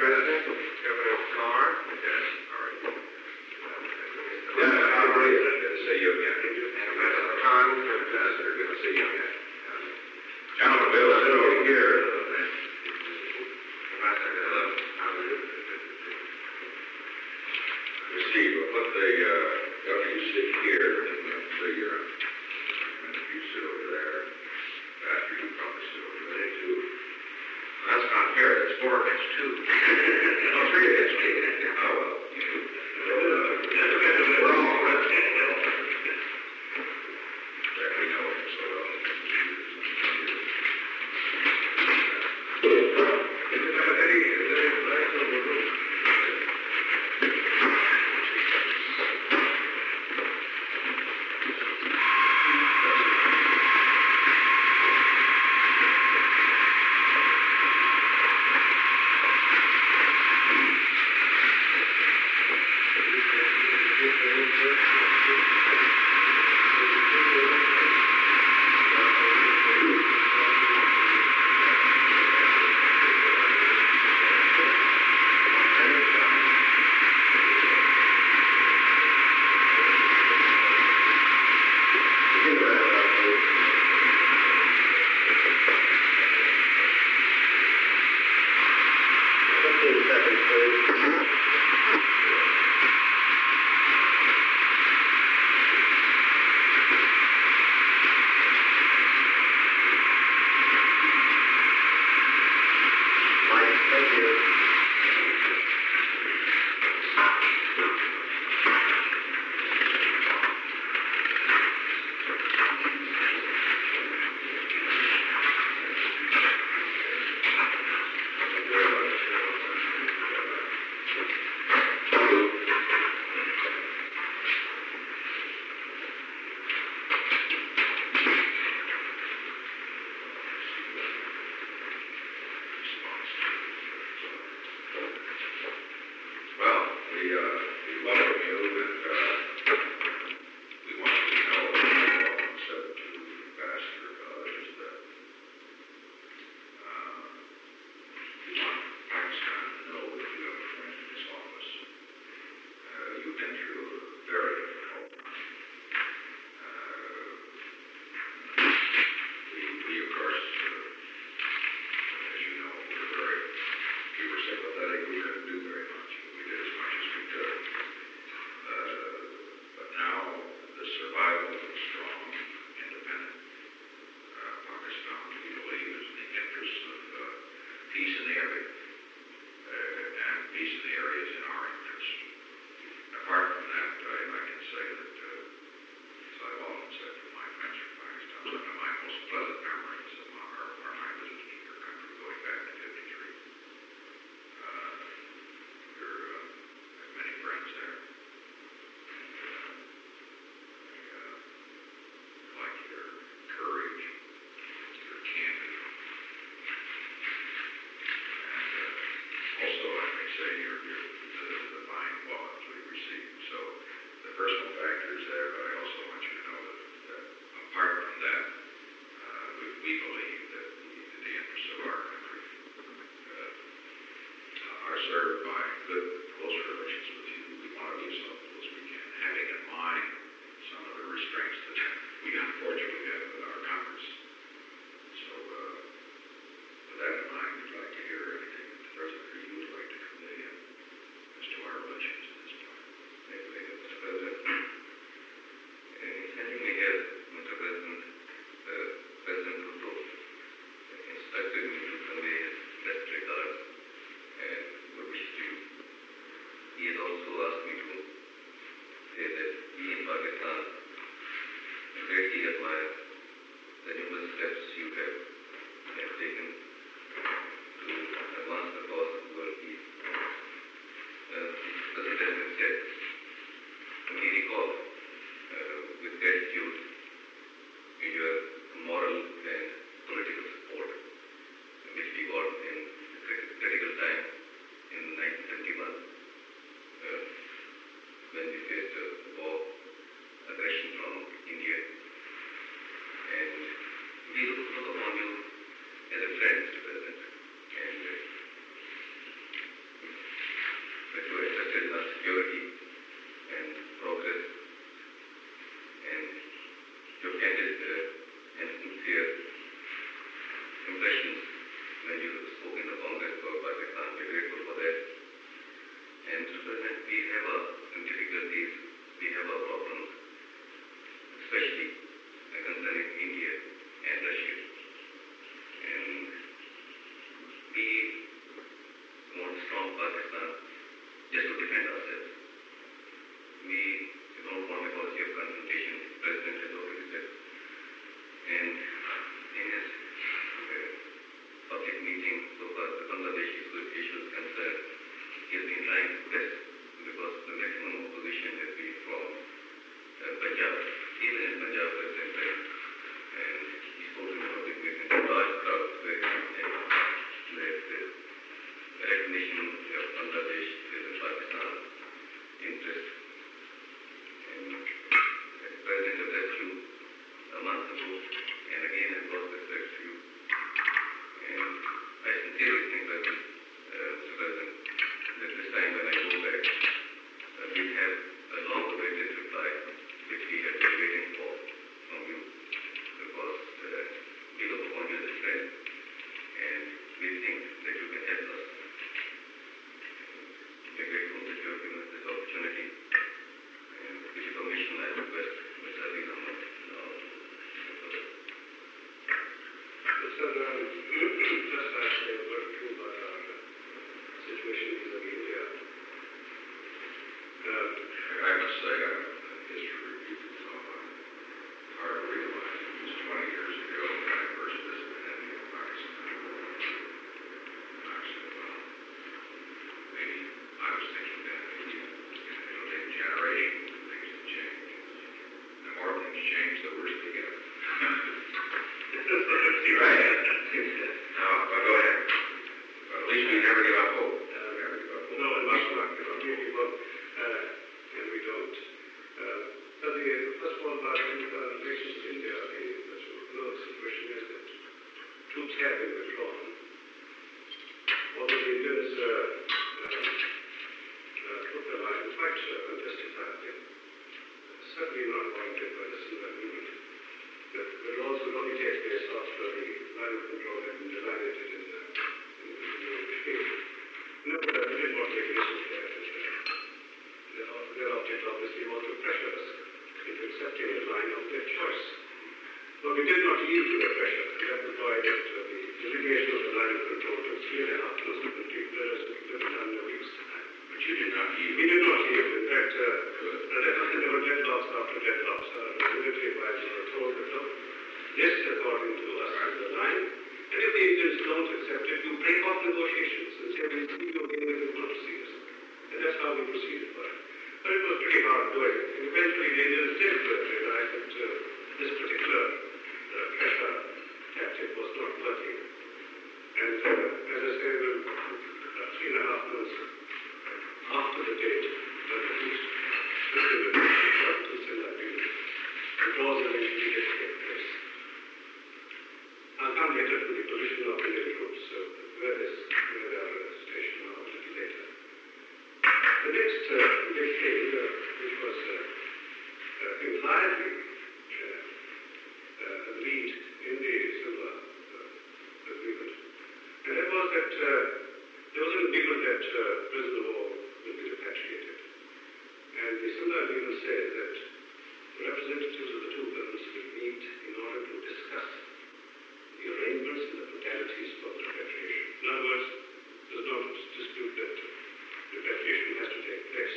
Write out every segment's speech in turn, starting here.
President, Governor Carr. Yes, all right. Good to see you again. Ambassador Khan. Ambassador, good to see you again. Gentlemen, we'll sit over here. Ambassador, hello. Steve, we'll put the governor sit here, and if you sit over there, after you probably sit over there too. That's not fair. It's 4 against 2. No, 3 against 2. Oh, well. We're all right. We know him so well. Pakistan greatly admire the numerous that you are interested in our security and progress, and your candid and sincere impressions when you spoke in the Congress for Pakistan. We are grateful for that. And Mr. President, we have some difficulties, we have our problems, especially concerning India and Russia. And we want strong Pakistan just to defend ourselves. We don't want a policy of confrontation, the President has already said. And in his public meeting, so far the Bangladesh issue is concerned, he has been trying his best because the maximum opposition has been from Punjab, even in Punjab, President said, and he spoke in the public meeting to large crowds where that the recognition of Bangladesh is in Pakistan interest. And the President addressed you a month ago, and again has brought this back to you. And I sincerely think that, Mr. President, that this time when I go back, we'll have a long-awaited reply, which we have been waiting for from you, because we look upon you as a friend, and we think that you can help us. We are grateful that you have given us this opportunity, and with your permission, I request Mr. Ali Ahmed now to further. Sir, just as a word to about our situation vis-a-vis India. I must say, history repeats itself. I'm hard to realize it was 20 years ago when I first visited India and Pakistan. And I said, well, maybe I was thinking that India, it'll take a generation for things to change. The more things change, the worse they get. Right. No, but go ahead. But at least we never give up hope. Never give up hope. No, and must not give up. And we don't. But first of all, about relations with India, the situation is that troops have been withdrawn. Although the Indians took the line quite unjustifiably, certainly not warranted by the Simla Agreement. The withdrawals would only take place after the line of control had been delineated in the regime. No, we did not take issue with that. Their object obviously was to pressure us into accepting a line of their choice. But we did not yield to their pressure. That was why the delineation of the line of control took 3.5 months to complete, whereas it could have been done in a week's time. But you did not yield. We did not yield. In fact, there were deadlocks after deadlocks. Military advisors were told that, look, this according to us is the line. And if the Indians don't accept it, you break off negotiations and say, we'll see you again if you want to see us. And that's how we proceeded for it. But it was pretty hard doing. And eventually the Indians did realize that this particular pressure tactic was not working. And as I say, 3.5 months after the date, at least 15 minutes to send that agreement, the draws eventually did take place. I'll come later to the position of Indian troops, where they are stationed now a little later. The next big thing, which was impliedly agreed in the Simla agreement, and that was that there was an agreement that prisoners of war will be repatriated. And the Simla agreement says that the representatives of the two governments will meet in order to discuss the arrangements and the modalities for the repatriation. In other words, there's no dispute that repatriation has to take place.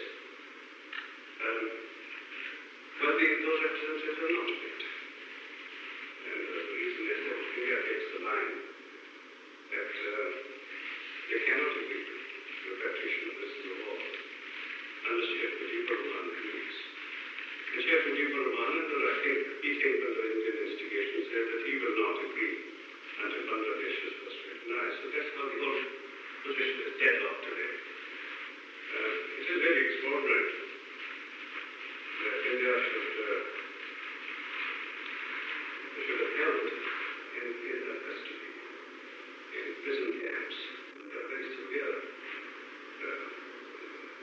But those representatives are not met. And the reason is that India takes the line that they cannot agree to repatriation of prisoners of war unless Sheikh Mujibur Rahman agrees. And Sheikh Mujibur Rahman, I think, he thinks under Indian instigation, said that he will not agree until Bangladesh is first recognized. So that's how the whole position is deadlocked today. It is very extraordinary that India should have held in their custody in prison camps under very severe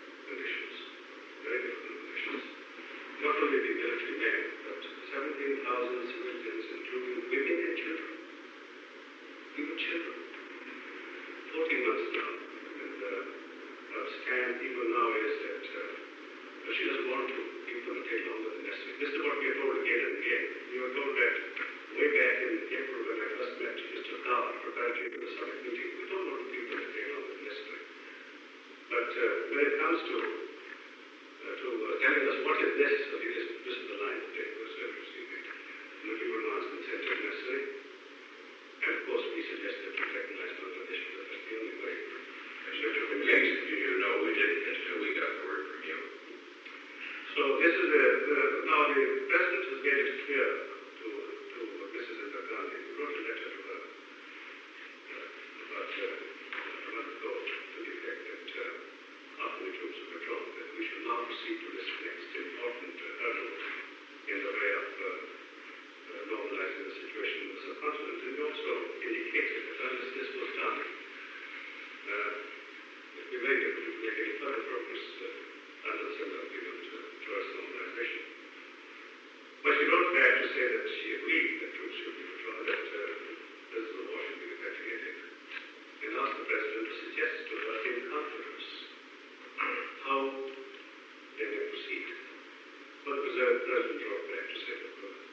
when it comes to telling us what is necessary, this is the line that they was receiving. And if you were not consent if necessary, and of course we suggest that we recognize Bangladesh because that's the only way. Mr. McLean, you know we didn't until we got the word from you. So this is now the President has made it clear to Mrs. Indira Gandhi. He wrote a letter to her about a month ago to the effect that after the troops have withdrawn, that we should now proceed to this next important hurdle in the way of normalizing the situation in the subcontinent. And he also indicated that unless this was done, it would be very difficult to make any further progress under the similar agreement towards normalization. But she wrote back to say that she agreed that troops should be withdrawn, that this war should be evacuated, and asked the President to suggest to her in confidence how they may proceed. But the President wrote back to say that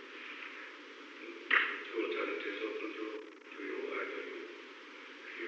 two alternatives open to you. Either you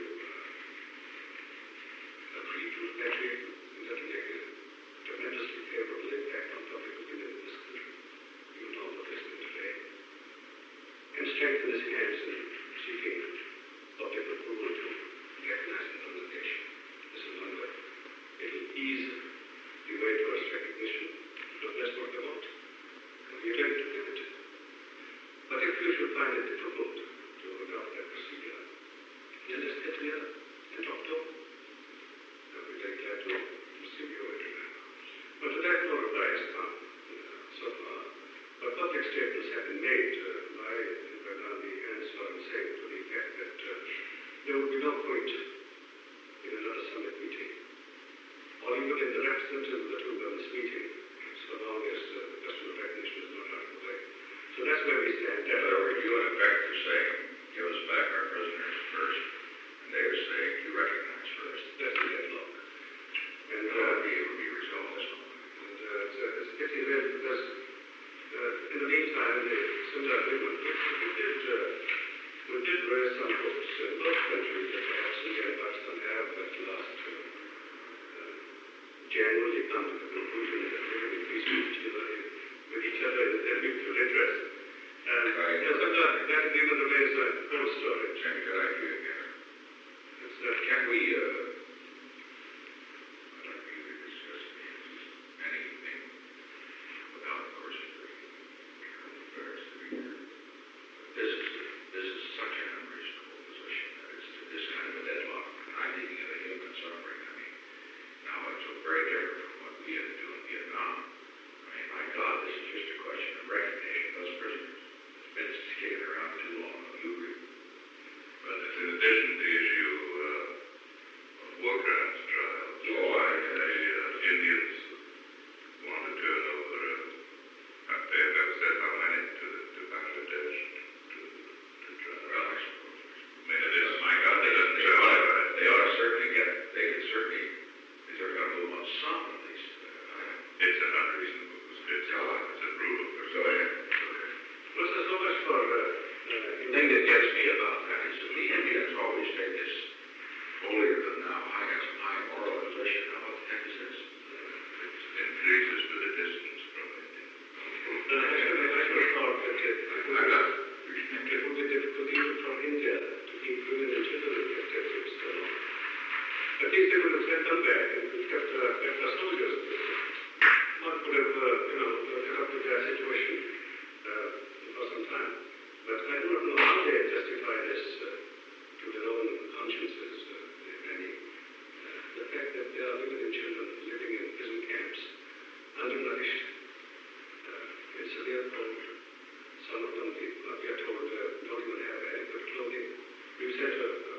agree to repatriate, and that will make a tremendously favorable impact on public opinion in this country. You know what this will today. And strengthen his hands in seeking public approval to recognize Bangladesh. This is one way. It will ease the way towards recognition, because that's what they want. And we are ready to give it. But if you should find it difficult to adopt that procedure, then let's get together and talk to them. I'll be very glad to receive your interview. But to that no reply has come so far. But public statements have been made by Indira Gandhi and Swaran Singh to the effect that there will be no point in another summit meeting, or even in the representative of the two governments meeting, so long as the question of recognition is not out of the way. So that's where we stand. In other words, you in effect are saying, give us back our prisoners first, and they are saying, you recognize first. That's the deadlock. And it will be resolved this moment. It's a pity really because in the meantime, the similar agreement, we did raise some hopes in both countries that perhaps India and Pakistan have at last genuinely come to the conclusion that they can be peaceful with each other in their mutual interest. And that agreement remains a cold storage. And could I do again? Can we, I'd like you to discuss anything without, of course, current affairs to be here. This is such an unreasonable position that it's this kind of a deadlock. I'm thinking of the human suffering. I mean, now it's very different from what we had to do in Vietnam. I mean, my God, this is just a question of recognition of those prisoners. It's been kicking around too long. You agree? Well, it's in addition to the issue of war crimes trials. The Indians want to turn over, they have never said how many to Bangladesh to trial. Well, I suppose. I mean, it is, My God, it doesn't say why. they ought to certainly get, they could certainly, if they're going to move on some at least. It's an unreasonable, it's a brutal Go procedure. ahead. Well, so much for The thing that gets me about that is that the Indians always take this holier than thou, high moral position. Now, what the heck is this? It increases with the distance from India. I should have thought that it would be difficult even for India to keep women and children in captivity so long. At least they would have sent them back and kept our soldiers. One could have, put up with that situation for some time. But I do not know how they justify this to their own consciences, if any. The fact that there are women and children living in prison camps, undernourished, in severe cold. Some of them, we are told, don't even have adequate clothing. We sent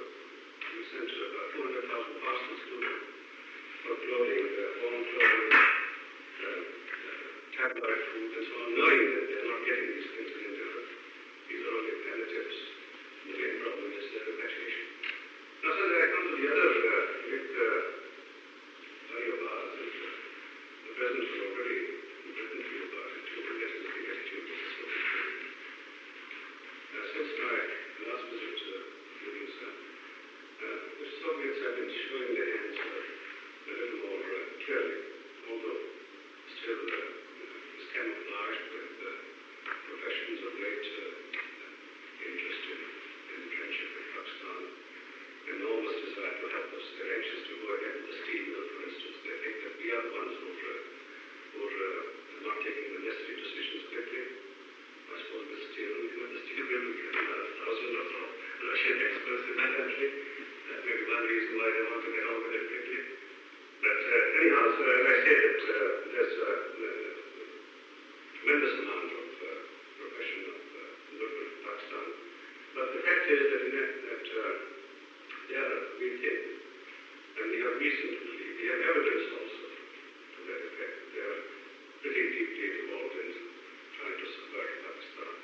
about 200,000 parcels to them for clothing, warm clothing, tabloid food, and so on, knowing that they're not getting these things in India. These are only palliatives. The main problem is repatriation. Now, sir, I come to the other big worry of ours. The President has already written to you about it, too, and that is the attitude of the Soviet Union. Since my last visit with you, sir, the Soviets have been showing their hands a little more Russian experts in that country. That may be one reason why they want to get on with it quickly. But anyhow, so as I said, there's a tremendous amount of profession of movement in Pakistan. But the fact is that they are weakening. And we have evidence also to that effect. They are pretty deeply involved in trying to subvert Pakistan.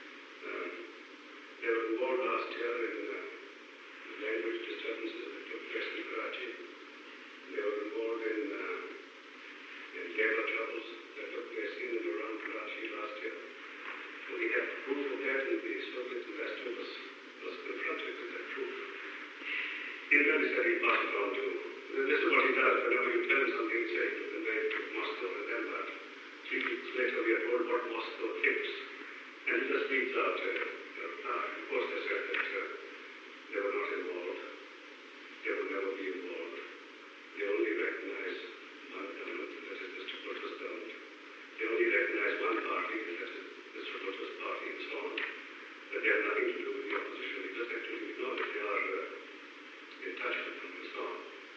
They were involved last year in language disturbances that took place in Karachi. They were involved in labor troubles that took place in and around Karachi last year. And we have proof of that, and the Soviet investor was confronted with that proof. He really said he passed it on to, this is what he does, whenever you tell him something, he says to convey it to Moscow, and then that 3 weeks later we are told what Moscow thinks. And he just reads out a reply. Of course, they said that they were not involved. They will never be involved. They only recognize one government, and that is Mr. Bhutto's government. They only recognize one party, and that is Mr. Bhutto's party, and so on. That they have nothing to do with the opposition leaders. Actually, we know that they are in touch with them, and so on.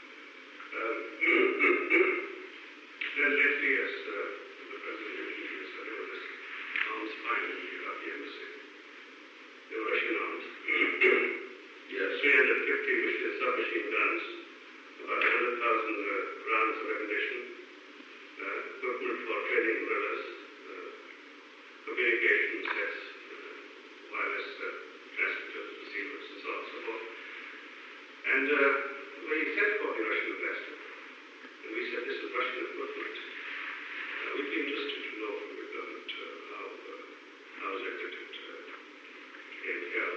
Then lately, as the President introduced, there was this arms find in the Iraqi embassy. They were Russian arms. Yes, 350 submachine guns, about 100,000 rounds of ammunition, equipment for training guerrillas, communication sets, wireless transmitters, receivers, and so on and so forth. And we sent for the Russian ambassador, and we said this is Russian equipment. We'd be interested to know from your government how is it that it came here.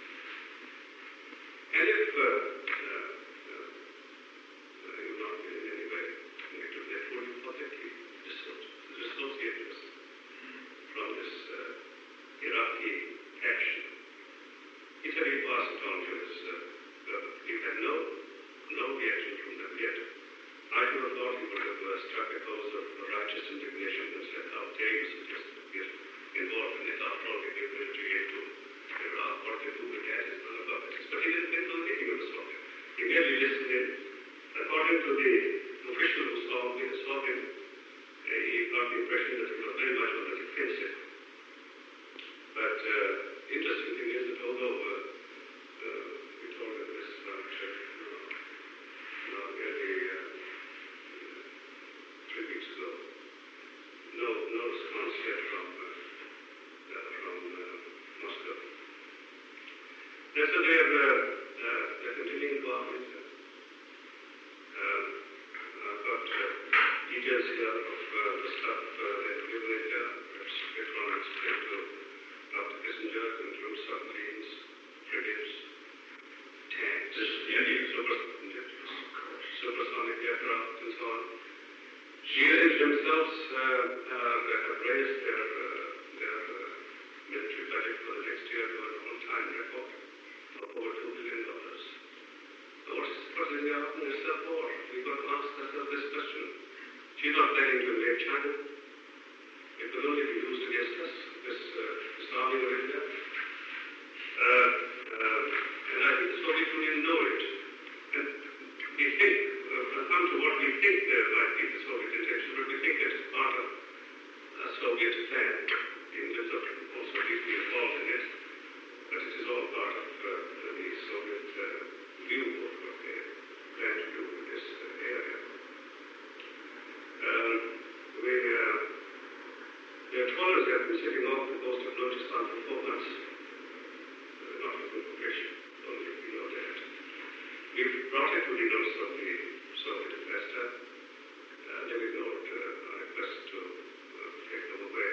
And if you've not been in any way connected with it, would you publicly dissociate us from this Iraqi action? He said he'd pass it on to his government. He had no reaction from them yet. I would have thought he would have struck a pose of righteous indignation and said, how dare you suggest that we are involved in it? After all, we give military aid to Iraq. What they do with that is none of our business. But he didn't do anything of the sort. He merely listened in. According to the official who saw him, he got the impression that he was very much on the defensive. But interesting thing is that although we told him this nearly 3 weeks ago, no response yet from Moscow. So they're continuing to arm it. I've got details here of the stuff they've given it. Perhaps later on explain to Dr. Kissinger. It includes submarines, frigates, tanks, supersonic aircraft, and so on. The units themselves have raised their military budget for the next year to an all-time record of over $2 billion. What's India offering herself for? We've got to ask ourselves this question. She's not planning to invade China. It will only be used against us, this army of India. And I think the Soviet Union know it. And we think, come to what we think there might be the Soviet intention, but we think it is part of a Soviet plan. The Indians are also deeply involved in it, but it is all part of the Soviet view of what they plan to do in this area. Their trawlers have been sitting off the coast of Balochistan for 4 months, not with information, only we know that. We've brought it to the notice of the Soviet investor. They've ignored our request to take them away.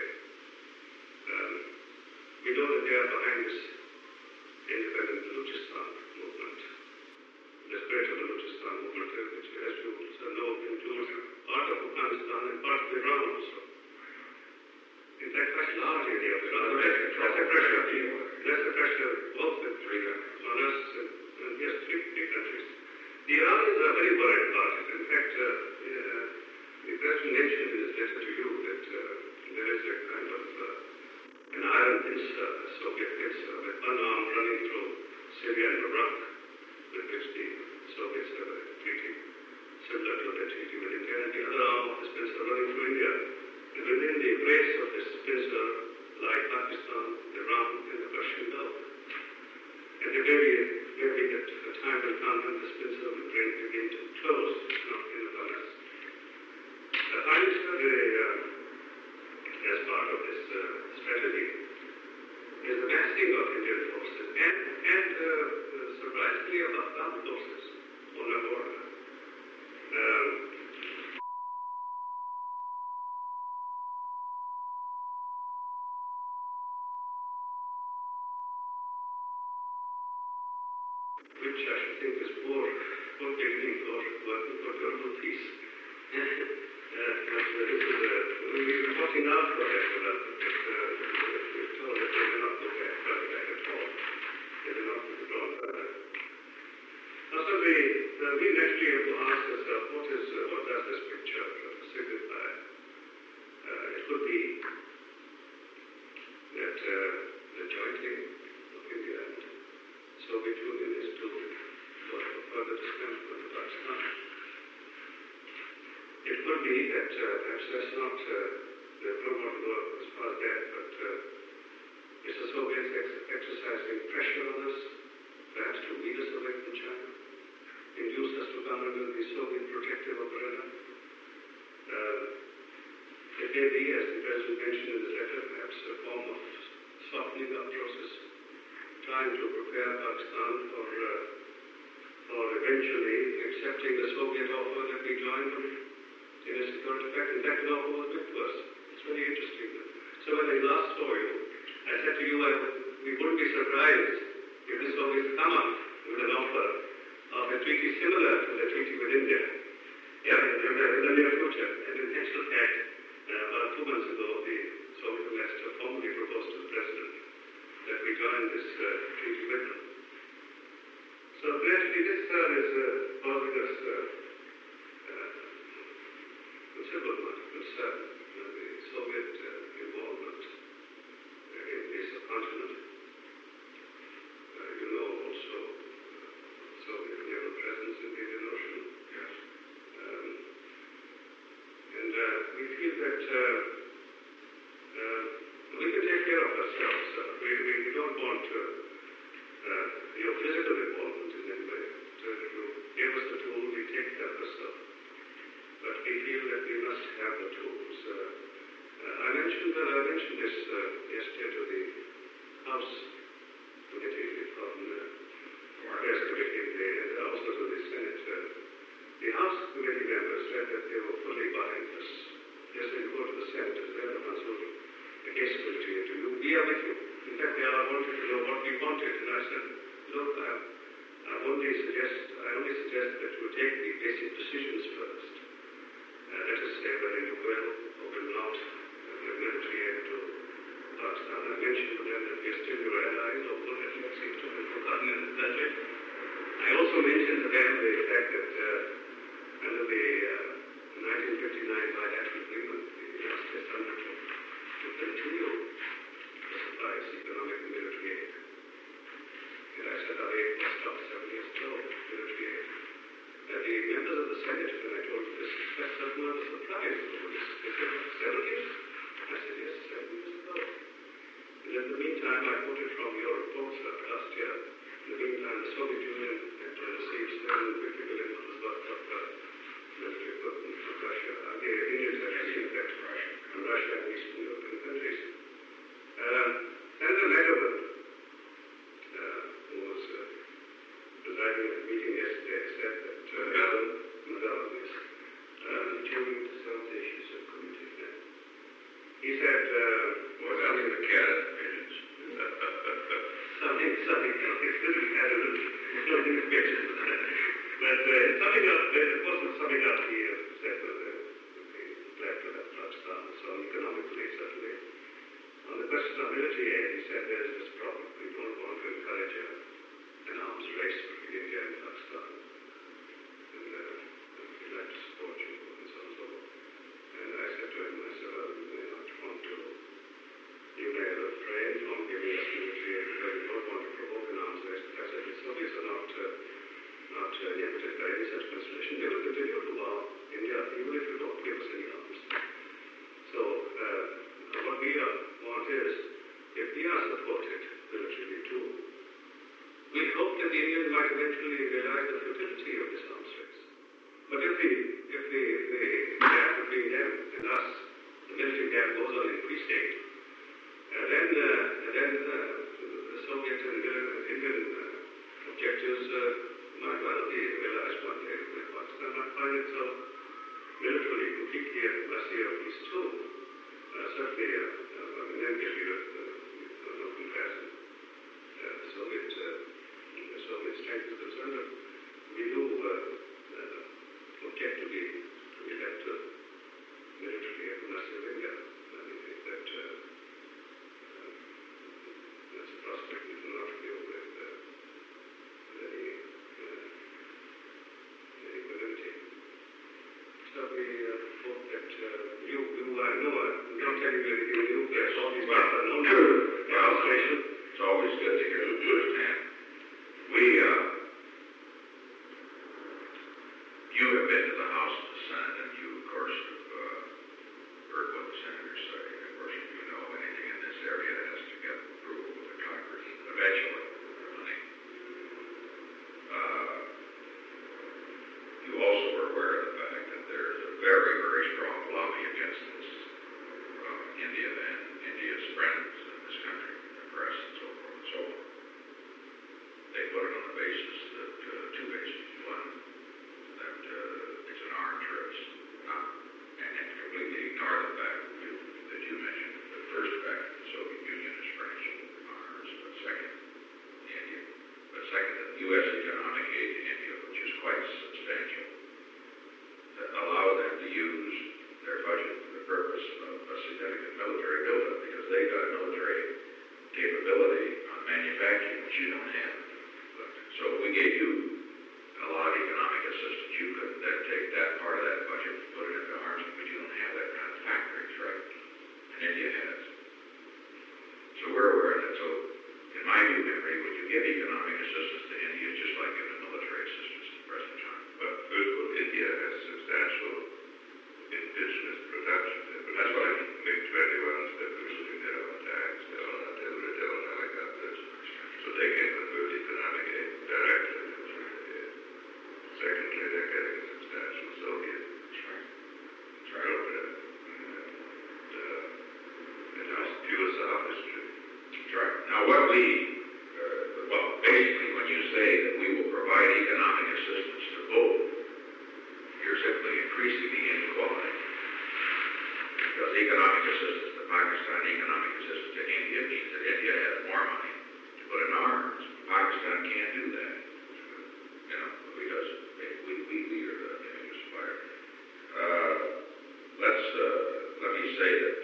We know that they are behind this independent Balochistan movement, this greater Balochistan movement, which, as you know, includes part of Afghanistan and part of Iran also. In fact, quite a large area of Iran. That's a pressure both with on us and yes, three countries. The Iranians are very worried about it. In fact, the President mentioned in his letter to you that there is a kind of an iron pincer, a Soviet pincer, with one arm running through Syria and Iraq, with which the Soviets have a treaty similar to the treaty with India, and the other arm of this peninsula running through India. And within the embrace of this peninsula lie Pakistan, Iran, and the Persian Gulf. And there may be that a time will come when this peninsula will begin to close, not in upon us. Finally, sir, as part of this strategy, is the massing of Indian forces and surprisingly of Afghan forces on our border. Which I should think is poor beginning for working for global peace. We're reporting now for that development. We're told that they will not go back at all. They will not withdraw further. Now, so we naturally have to ask ourselves, what does this picture signify? It could be that the joining of India and Soviet Union is to further dismantlement of Pakistan. It could be that perhaps that's not, they don't want to go as far as that, but it's the Soviets exercising pressure on us, perhaps to lead us away from China, induce us to come under the Soviet protective umbrella. It may be, as the President mentioned in his letter, perhaps a form of softening up process, trying to prepare Pakistan for eventually accepting the Soviet offer that we join them in a security pact. In fact, an offer was made to us. It's very interesting. So when I last saw you, I said to you, we wouldn't be surprised if the Soviets come up with an offer of a treaty similar to the treaty with India in the near future. And in actual fact, about 2 months ago, the Soviet ambassador formally proposed to the President that we join this treaty with them. So gradually this is causing us considerable amount of concern. The Soviet involvement in the subcontinent. You know also Soviet naval presence in the Indian Ocean. Yes. And we feel that we can take care of ourselves. We don't want your physical involvement in any way. You give us the tool, we take care of ourselves. But we feel that we must have the tools. I mentioned this yesterday to the House Committee, the Foreign Affairs Committee, and also to the Senate. The House Committee members said that they were fully behind us. Yes, they go to the Senators, they're the ones who the case committee to you. We are with you. In fact, they all wanted to know what we wanted, and I said, look, I only suggest that you take the basic decisions first. Let us say whether you will or will not give military aid to Pakistan. I mentioned to them that we are still your allies, although that seems to have been forgotten in this country. I also mentioned to them the fact that under the 1959 bilateral agreement, the United States undertook to continue the supplies, economic and military aid. And I said our aid was stopped 7 years ago, military aid. The members of the Senate, when I told them this, expressed certain amount of surprise over this. They said, 7 years? I said, yes, 7 years ago. And in the meantime, I quoted from your report last year. In the meantime, the Soviet Union had received $750 billion worth of military equipment from Russia. The Indians had received that from Russia and Eastern European countries. Senator Megawan, who was presiding at a meeting yesterday, said that McGovern, yes, the chairman of the South Asia Subcommittee, he said, Something the cabinet opinions. something mentioned. But summing up, of course, summing up, he said that the glad to have Pakistan, so economically, certainly. On the question of military aid, he said there is this problem. We don't want to encourage an arms race between India and Pakistan. And we'd like to support you and so on and so forth. And I said to him, well, you may not want to, you may refrain from giving us military aid because you don't want to provoke an arms race. But I said, it's and thus the military gap goes on increasing. And then the Soviet and Indian objectives might well be realized one day. Pakistan might find itself militarily completely at the mercy of these two. Certainly, envy with no comparison. The Soviet strength is concerned, but we do object to be left militarily at the mercy of India. And I think that that's a prospect we do not view with any equanimity. So we hope that you I know I'm not telling you anything new, yes, all these things are known to you. It's always good to hear them firsthand. You have been to the House and the Senate, and you, of course, have heard what the senators say. Of course, if you know anything in this area, it has to get approval of the Congress eventually. You also are aware of the fact that there's a very, very strong lobby against this from India and India's friends in this country, the press and so forth and so on. They put it on the basis that, two bases. One, that it's an arms race, and completely ignore the fact that you mentioned. The first fact, the Soviet Union is furnished arms, but second, India. But second, the U.S. economic aid to India, which is quite substantial, that allow them to use their budget for the purpose of a significant military buildup, because they've got a military capability on manufacturing which you don't have. So if we gave you a lot of economic assistance, you could then take that part of that budget and put it into arms, but you don't have that kind of factories, right? And India has. So we're aware of that. So in my view, Henry, when you give economic assistance to India, it's just like giving military assistance to the present time. But first of all, India has substantial indigenous production. That's what I mean. MiG-21s, they're producing their own tanks, their own artillery, their own helicopters. So they can convert economic aid directly to military aid. Secondly, they're getting a substantial Soviet program. And it's pure sophistry. That's right. Now what well, basically when you say that we will provide economic assistance to both, you're simply increasing the inequality. Because economic assistance to Pakistan, economic assistance to India means that India has more money to put in arms. Pakistan can't do that. You know, because we are the biggest supplier. Let me say that